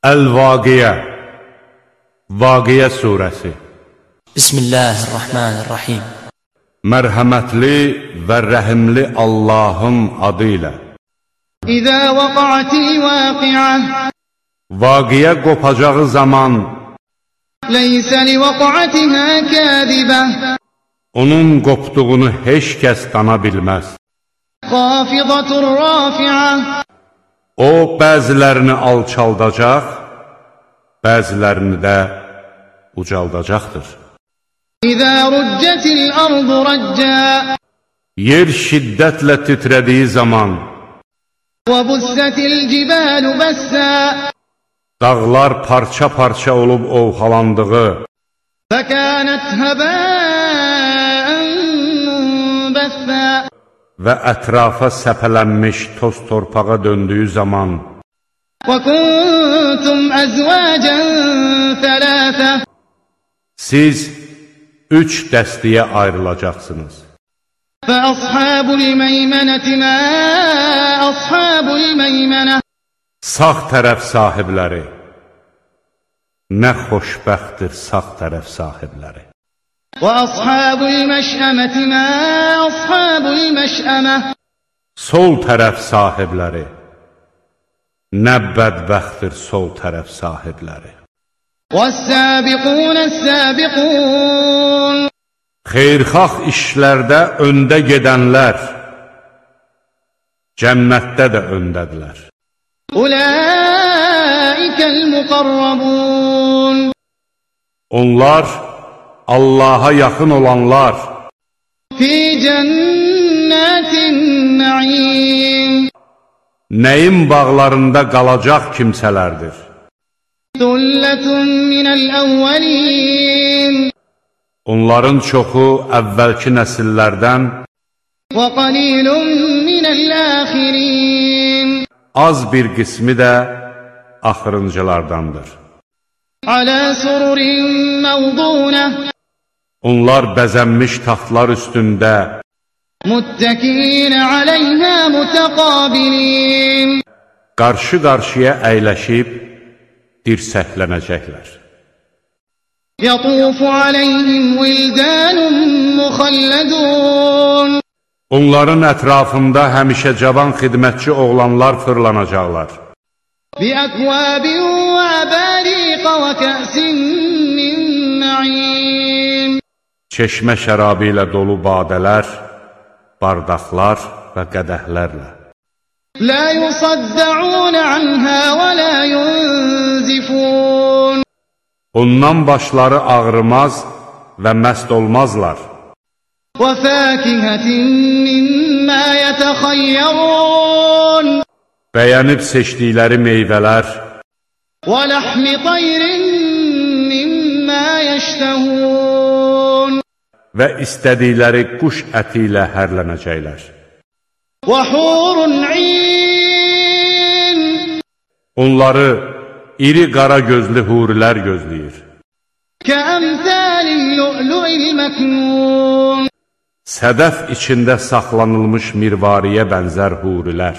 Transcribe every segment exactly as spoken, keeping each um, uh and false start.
Əl-Vaqiyə Vaqiyə surəsi Bismillahirrahmanirrahim. Mərhəmətli və rəhimli Allahın adı ilə. İzə vəqa'atil vaqi'ah Vaqiyə qopacağı zaman leysə li vəqa'atihə kâzibə onun qopduğunu heç kəs qana bilməz. Xafidatur rafi'ah O, bəzilərini alçaldacaq, bəzilərini də ucaldacaqdır. İzə rüccətil ardu rəccə Yer şiddətlə titrədiyi zaman, və bussətil cibəlu bəssə dağlar parça-parça olub ovxalandığı fəkənət həbəən bəssə və ətrafa səpələnmiş toz torpağa döndüyü zaman, və kuntum əzvəcən thələthə siz üç dəstəyə ayrılacaqsınız. fəəshabul meymənəti mə əshabul meymənə Sağ tərəf sahibləri, nə xoşbəxtdir sağ tərəf sahibləri. və əshabul məşəməti mə əshabul məşəmə Sol tərəf sahibləri, nə bədbəxtdir sol tərəf sahibləri. وَالسَّابِقُونَ السَّابِقُونَ Xeyrxax işlərdə öndə gedənlər, cənnətdə də öndədirlər. أُولَٰئِكَ الْمُقَرَّبُونَ Onlar, Allaha yaxın olanlar, فِي جَنَّاتِ النَّعِيمِ nəyin bağlarında qalacaq kimsələrdir. ثُلَّةٌ مِّنَ الْأَوَّلِينَ Onların çoxu əvvəlki nəsillərdən, وَقَلِيلٌ مِّنَ الْآخِرِينَ az bir qismi də axırıncılardandır. عَلَى سُرُرٍ مَّوْضُونَةٍ Onlar bəzənmiş taxtlar üstündə, مُتَّكِئِينَ عَلَيْهَا مُتَقَابِلِينَ qarşı-qarşıya əyləşib, dirsəklənəcəklər. يَطُوفُ عَلَيْهِمْ وِلْدَانٌ مُخَلَّدُونَ Onların ətrafında həmişə cavan xidmətçi oğlanlar fırlanacaqlar. بِأَكْوَابٍ وَأَبَارِيقَ وَكَأْسٍ مِّن مَّعِينٍ Çeşmə şərabı ilə dolu badələr, bardaqlar və qədəhlərlə. لَا يُصَدَّعُونَ عَنْهَا وَلَا يُنزِفُونَ Ondan başları ağrımaz və məst olmazlar. وَفَاكِهَةٍ مِّمَّا يَتَخَيَّرُونَ Bəyənib seçdikləri meyvələr, وَلَحْمِ طَيْرٍ مِّمَّا يَشْتَهُونَ və istədikləri quş əti ilə hərlənəcəklər. وَحُورٌ عِينٌ Onları iri qara gözlü hurilər gözləyir. كَأَمْثَالِ اللُّؤْلُؤِ الْمَكْنُونِ Sədəf içində saxlanılmış mirvariyə bənzər hurilər.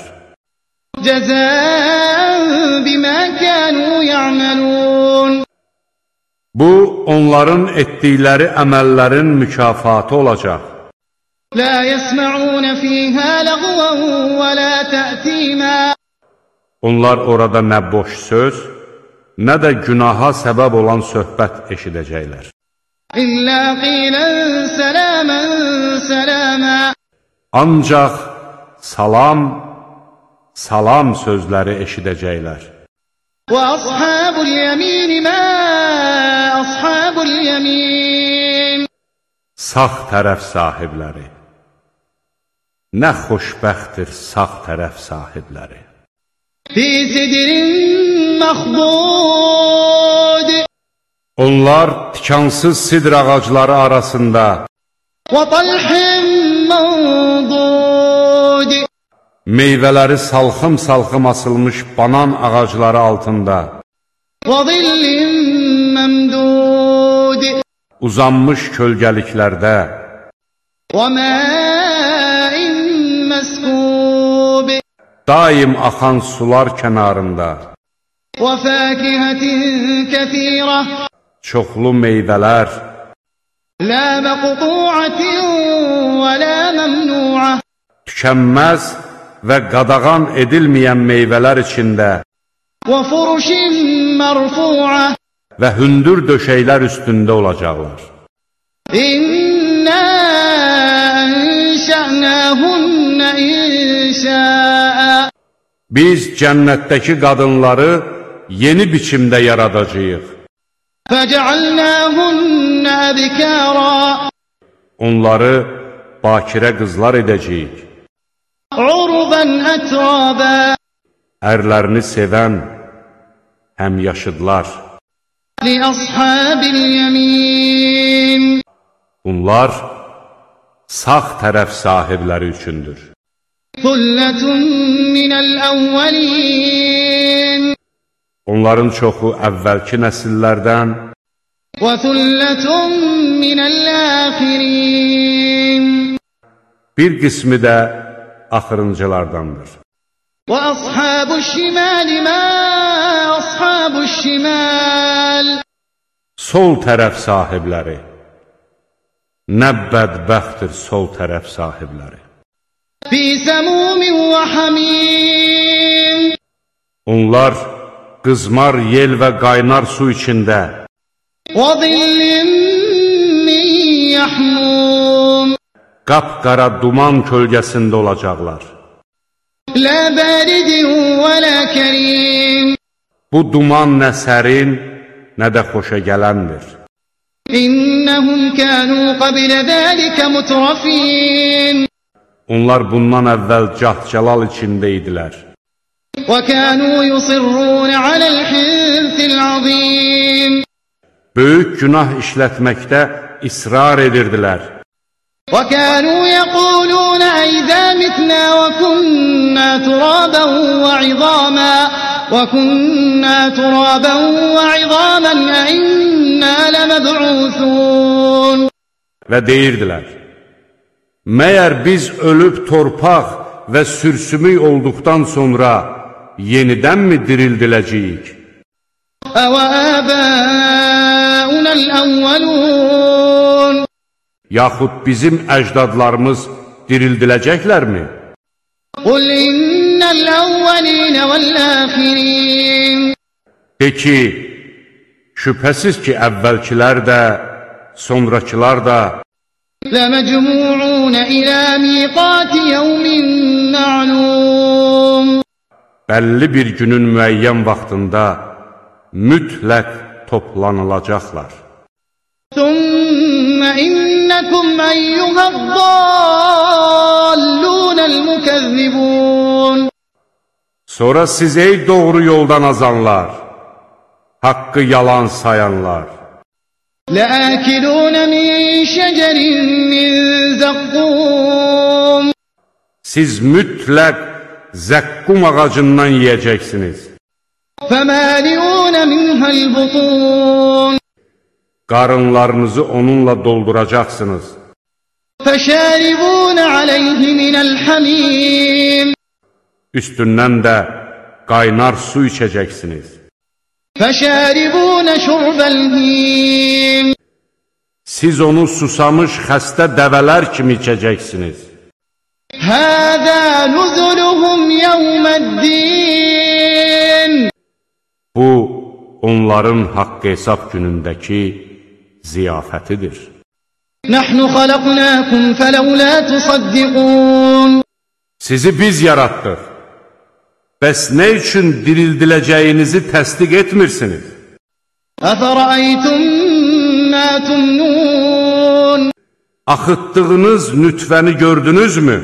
جَزَاءً بِمَا كَانُوا يَعْمَلُونَ Bu, onların etdikləri əməllərin mükafatı olacaq. لَا يَسْمَعُونَ فِيهَا لَغْوًا وَلَا تَأْثِيمًا Onlar orada nə boş söz, nə də günaha səbəb olan söhbət eşidəcəklər. إِلَّا قِيلًا سَلَامًا سَلَامًا Ancaq salam, salam sözləri eşidəcəklər. وَأَصْحَابُ الْيَمِينِ مَا أَصْحَابُ الْيَمِينِ Sağ tərəf sahibləri, nə xoşbəxtdir sağ tərəf sahibləri. فِي سِدْرٍ مَّخْضُودٍ Onlar tikansız sidr ağacları arasında, وَطَلْحٍ مَّنضُودٍ meyvələri salxım-salxım asılmış banan ağacları altında, وَظِلٍّ مَّمْدُودٍ uzanmış kölgəliklərdə, وَمَاءٍ مَّسْكُوبٍ daim axan sular kənarında, وفاكهة كثيرة çoxlu meyvələr, لا مقطوعة ولا ممنوعة tükənməz və qadağan edilməyən meyvələr içində وفرش مرفوعة və hündür döşəklər üstündə olacaqlar. إنا أنشأناهن إنشاء Biz cənnətdəki qadınları yeni biçimdə yaradacağıq. فجعلناهن أبكارا Onları bakirə qızlar edəcəyik. عربا أترابا Ərlərini sevən həm yaşıdlar. لأصحاب اليمين Bunlar sağ tərəf sahibləri üçündür. ثلة من الأولين Onların çoxu əvvəlki nəsillərdən, وثلة من الآخرين bir qismi də axırıncılardandır. وأصحاب الشمال ما أصحاب الشمال Sol tərəf sahibləri, nə bədbəxtdir sol tərəf sahibləri. في سموم وحميم Onlar qızmar yel və qaynar su içində, وظل من يحموم qapqara duman kölgəsində olacaqlar. لا بارد ولا كريم Bu duman nə sərin, nə də xoşa gələndir. إنهم كانوا قبل ذلك مترفين Onlar bundan əvvəl cah-cəlal içində idilər. وكانوا يصرون على الحنث العظيم Böyük günah işlətməkdə israr edirdilər. وكانوا يقولون أئذا متنا وكنا ترابا وعظاما وكنا ترابا وعظاما أئنا لمبعوثون Və deyirdilər, məyər biz ölüb torpaq və sürsümük olduqdan sonra yenidənmi dirildiləcəyik? أوآباؤنا الأولون Yaxud bizim əcdadlarımız dirildiləcəklərmi? قل إن الأولين والآخرين De ki, şübhəsiz ki, əvvəlkilər də, sonrakılar da لمجموعون إلى ميقات يوم معلوم bəlli bir günün müəyyən vaxtında mütləq toplanılacaqlar. ثم إنكم أيها الضالون المكذبون Sonra siz ey doğru yoldan azanlar, haqqı yalan sayanlar, لآكلون من شجر من زقوم siz mütləq zəqqum ağacından yiyəcəksiniz. فمالئون منها البطون Qarınlarınızı onunla dolduracaqsınız. فشاربون عليه من الحميم Üstündən də qaynar su içəcəksiniz. فشاربون شرب الهيم Siz onu susamış xəstə dəvələr kimi içəcəksiniz. هذا نزلهم يوم الدين Bu, onların haqq hesab günündəki ziyafətidir. نحن خلقناكم فلولا تصدقون Sizi biz yaratdıq. Bəs nə üçün dirildiləcəyinizi təsdiq etmirsiniz? أفرأيتم ما تمنون Axıtdığınız nütvəni gördünüzmü?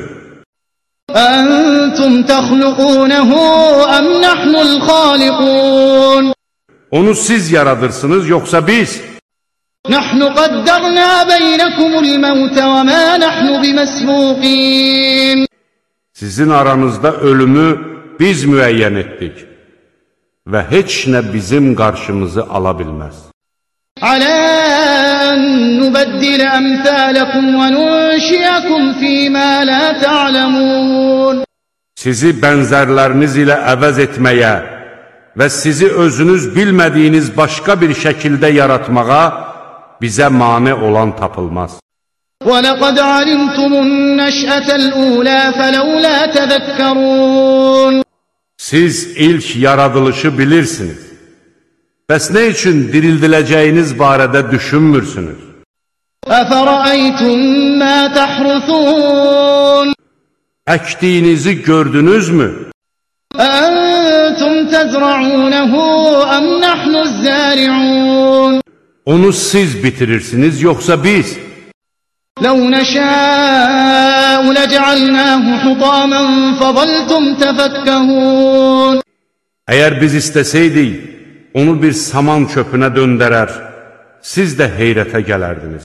أنتم تخلقونه أم نحن الخالقون Onu siz yaradırsınız, yoxsa biz? نحن قدرنا بينكم الموت وما نحن بمسبوقين Sizin aranızda ölümü biz müəyyən etdik və heç nə bizim qarşımızı ala bilməz. على أن نبدل أمثالكم وننشئكم فيما لا تعلمون Sizi bənzərləriniz ilə əvəz etməyə və sizi özünüz bilmədiyiniz başqa bir şəkildə yaratmağa bizə mane olan tapılmaz. وَلَقَدْ عَلِمْتُمُ النَّشْأَةَ الْأُولَى فَلَوْلَا تَذَكَّرُونَ Siz ilk yaradılışı bilirsiniz. Bəs nə üçün dirildiləcəyiniz barədə düşünmürsünüz? أَفَرَأَيْتُمْ مَا تَحْرُثُونَ Əkdiyinizi gördünüzmü? أَأَنْتُمْ تَزْرَعُونَهُ أَمْ نَحْنُ الزَّارِعُونَ Onu siz bitirirsiniz, yoxsa biz? لَوْ نَشَاءُ لَجَعَلْنَاهُ حُطَامًا فَظَلْتُمْ تَفَكَّهُونَ Əgər biz istəsəydik, onu bir saman çöpünə döndərər, siz də heyrətə gələrdiniz.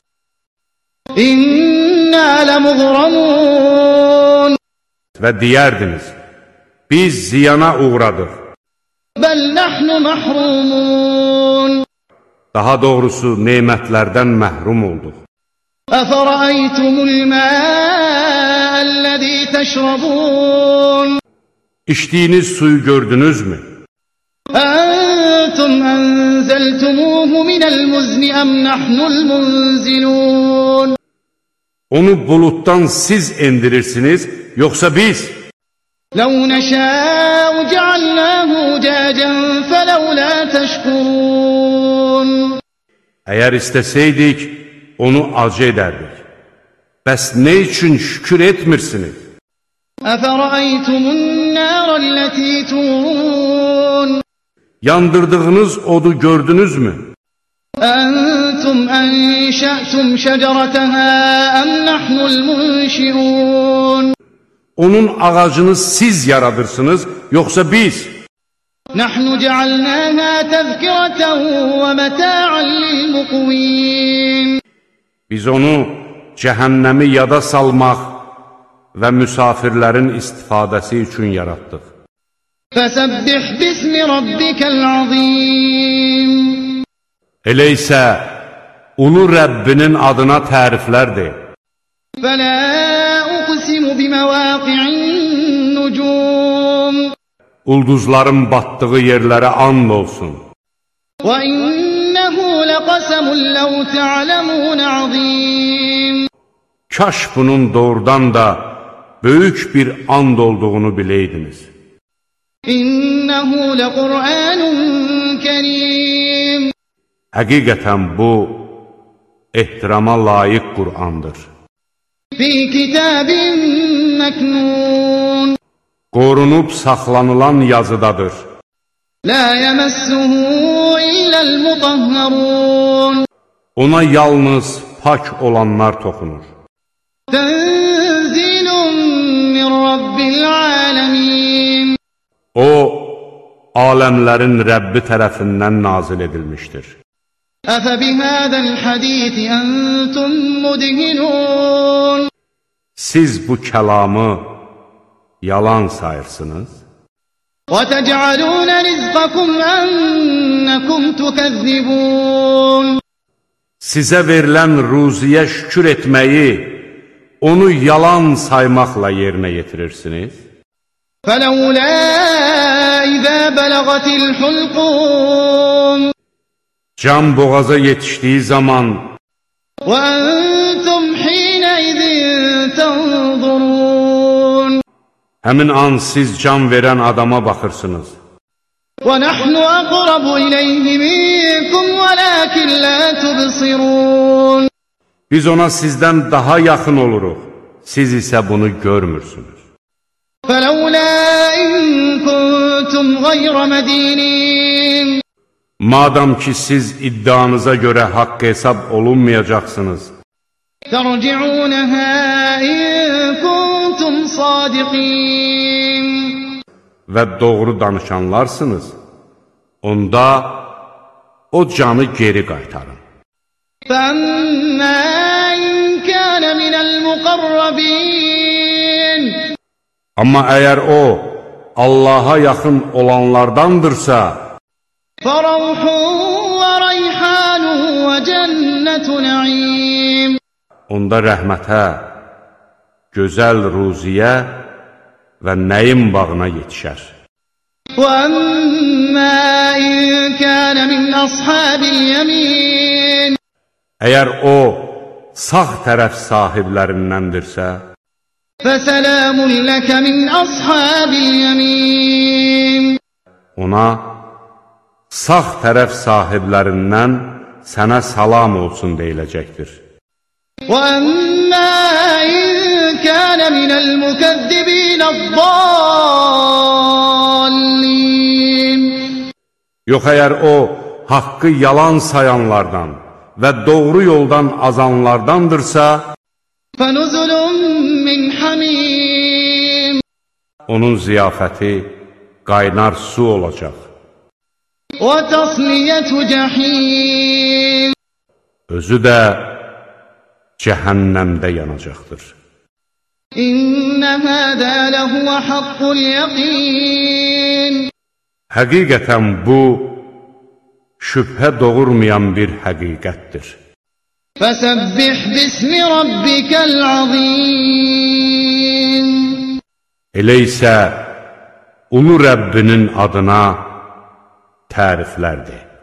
إِنَّا لَمُغْرَمُونَ Və deyərdiniz, biz ziyana uğradıq. بَلْ نَحْنُ مَحْرُومُونَ Daha doğrusu, nemətlərdən məhrum olduq. أَفَرَأَيْتُمُ الْمَاءَ الَّذِي تَشْرَبُونَ İçdiyiniz suyu gördünüzmü? أَنْتُمْ أَنْزَلْتُمُوهُ مِنَ الْمُزْنِ أَمْ نَحْنُ الْمُنْزِلُونَ Onu bulutdan siz endirirsiniz, yoxsa biz? لَوْ نَشَاءُ جَعَلْنَاهُ جَاجًا فَلَوْلَا تَشْكُرُونَ Əgər istəsəydik, onu acı edərdik. Bəs nə üçün şükür etmirsiniz? أَفَرَأَيْتُمُ النَّارَ الَّتِي تُورُونَ Yandırdığınız odu gördünüzmü? أَنْتُمْ أَنْشَأْتُمْ شَجَرَتَهَا أَمْ نَحْنُ الْمُنْشِئُونَ Onun ağacını siz yaradırsınız, yoxsa biz? نَحْنُ جَعَلْنَاهَا تَذْكِرَةً وَمَتَاعًا لِلْمُقْوِينَ Biz onu cəhənnəmi yada salmaq və müsafirlərin istifadəsi üçün yaratdıq. فَسَبِّحْ بِاسْمِ رَبِّكَ الْعَظِيمِ Elə isə ulu Rəbbinin adına təriflər de. فَلَا أُقْسِمُ بِمَوَاقِعِ النُّجُومِ Ulduzların batdığı yerlərə and olsun. وَإِنَّهُ لَقَسَمٌ لَوْ تَعْلَمُونَ عَظِيمٌ Kaş bunun doğrudan da böyük bir and olduğunu biləydiniz. إِنَّهُ لَقُرْآنٌ كَرِيمٌ Həqiqətən bu, ehtirama layiq Qur'andır. فِي كِتَابٍ مَكْنُونَ Qorunub saxlanılan yazıdadır. لَا يَمَسُّهُ إِلَّا الْمُطَهَّرُونَ Ona yalnız pak olanlar toxunur. تَنْزِيلٌ مِّنْ رَبِّ الْعَالَمِينَ O, aləmlərin Rəbbi tərəfindən nazil edilmişdir. أَفَبِهَذَا الْحَدِيثِ أَنْتُمْ مُدْهِنُونَ Siz bu kəlamı yalan sayırsınız. وَتَجْعَلُونَ رِزْقَكُمْ أَنَّكُمْ تُكَذِّبُونَ Sizə verilən ruziyə şükür etməyi, onu yalan saymaqla yerinə yetirirsiniz. فَلَوْلَا إِذَا بَلَغَتِ الْحُلْقُومَ Can boğaza yetişdiyi zaman وَأَنْتُمْ حِينَئِذٍ تَنْظُرُونَ həmin an siz can verən adama baxırsınız. وَنَحْنُ أَقْرَبُ إِلَيْهِ مِنْكُمْ وَلَكِنْ لَا تُبْصِرُونَ Biz ona sizdən daha yaxın oluruq, siz isə bunu görmürsünüz. فَلَوْلَا إِن كُنْتُمْ غَيْرَ مَدِينِينَ Madam ki siz iddianıza görə haqq hesab olunmayacaqsınız. تَرْجِعُونَهَا إِن كُنْتُمْ صَادِقِينَ Və doğru danışanlarsınız, onda o canı geri qaytarın. فَأَمَّا إِن كَانَ مِنَ الْمُقَرَّبِينَ Amma əgər o, Allaha yaxın olanlardandırsa, فَرَوْحٌ وَرَيْحَانٌ وَجَنَّةُ نَعِيمٍ onda rəhmətə, gözəl ruziyə və nəyim bağına yetişər. وأما إن كان من أصحاب اليمين Əgər o sağ tərəf sahiblərindəndirsə, فسلام لك من أصحاب اليمين ona sağ tərəf sahiblərindən sənə salam olsun deyiləcəkdir. وأما إن كان من المكذبين الضالين Yox, əgər o haqqı yalan sayanlardan və doğru yoldan azanlardandırsa, فنزل من حميم onun ziyafəti qaynar su olacaq. وتصلية جحيم Özü də cəhənnəmdə yanacaqdır. إن هذا لهو حق اليقين Həqiqətən bu, şübhə doğurmayan bir həqiqətdir. فسبح باسم ربك العظيم Elə isə ulu Rəbbinin adına təriflərdir.